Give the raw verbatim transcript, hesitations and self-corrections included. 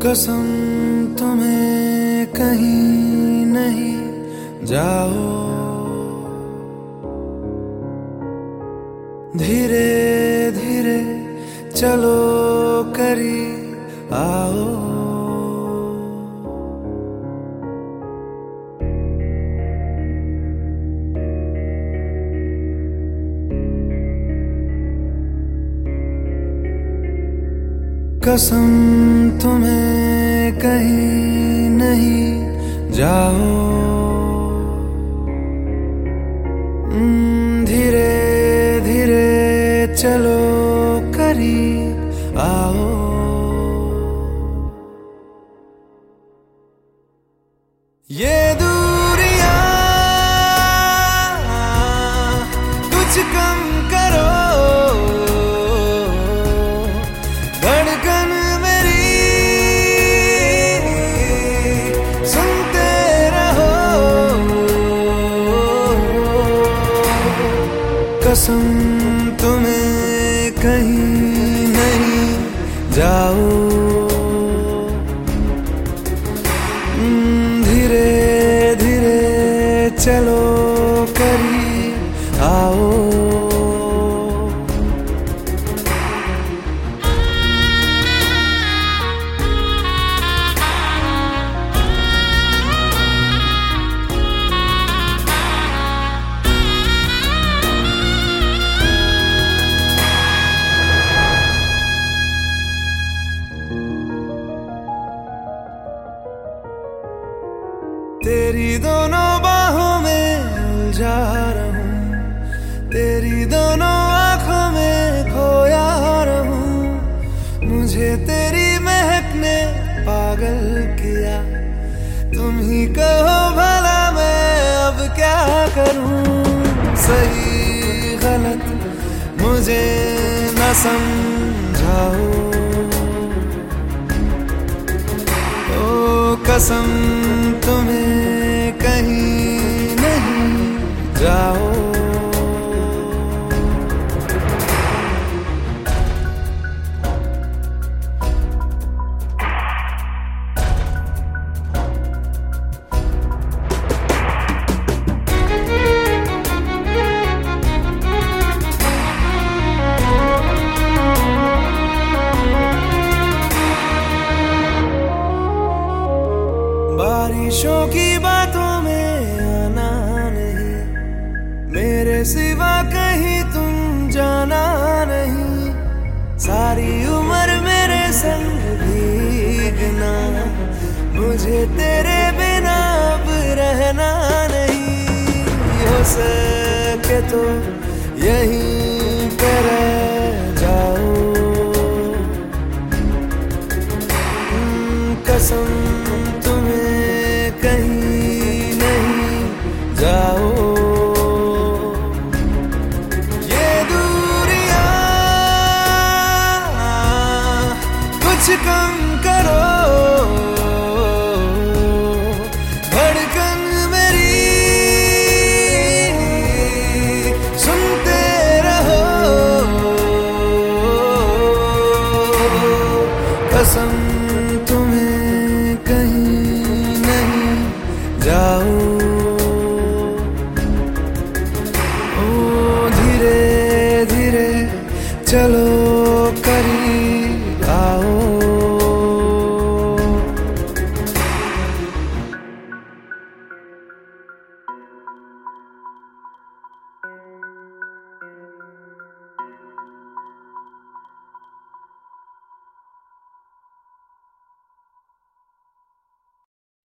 कसम तुम्हें कहीं नहीं जाओ, धीरे धीरे चलो करीब आओ। कसम तुम्हें कहीं नहीं जाओ, धीरे धीरे चलो करीब आओ। ये दूरियां कुछ कम करो, धड़कन मेरी सुनते रहो। कसम तुम्हें कहीं नहीं जाओ, धीरे धीरे चलो करीब आओ। तेरी दोनों बाहों में उलझा रहूं, तेरी दोनों आंखों में खोया रहूं। मुझे तेरी महक ने पागल किया, तुम ही कहो भला मैं अब क्या करूं। सही गलत मुझे न समझाओ, ओ कसम तुम्हें कहीं नहीं जाओ। बारिशों की बातों में आना नहीं, मेरे सिवा कहीं तुम जाना नहीं। सारी उम्र मेरे संग भीगना, मुझे तेरे बिना अब रहना नहीं। हो सके तो यहीं पे रह जाओ, कसम तुम्हें कहीं नहीं जाओ। ये दूरियां कुछ कम करो, धड़कन मेरी सुनते रहो। कसम तुम्हें कहीं नहीं जाओ, ओ धीरे धीरे चलो